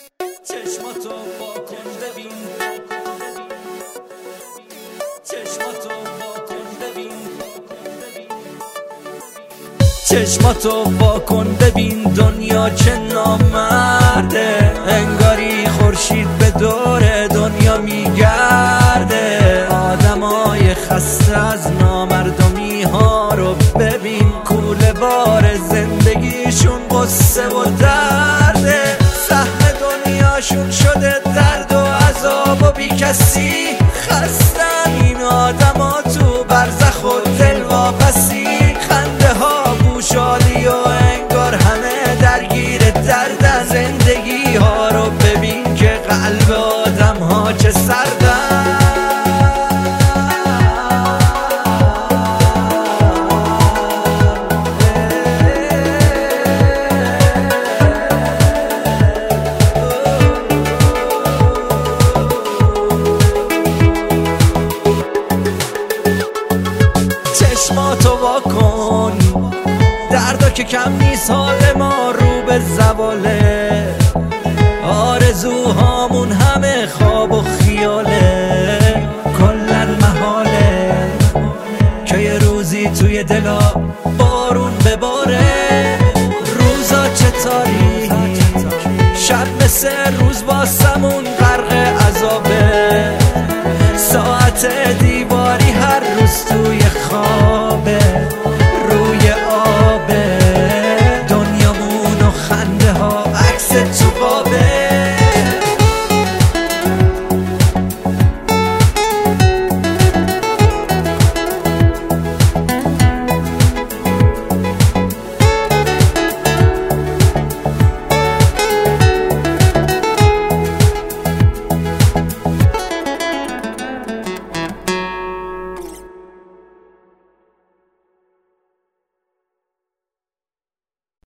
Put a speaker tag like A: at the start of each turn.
A: چشماتو واکن ببین، چشماتو واکن ببین، چشماتو واکن ببین، دنیا چه نامرده، انگاری خورشید به دور دنیا میگرده. آدمای خسته از نامردمی ها رو ببین، کوله بار زندگیشون قصه و درده. سهم دنیاشون شده درد و عذاب و بی کسی، خستن این آدما تو برزخ و دل واپسی. خنده ها بوشادی و انگار همه درگیر دردن، زندگی ها رو ببین که قلب آدم ها چه سردن. چشماتو واکن، دردا که کم نیست، حال ما رو به زواله. آرزوهامون همه خواب و خیاله، کلن محاله که یه روزی توی دلا بارون بباره. روزا چه تاریک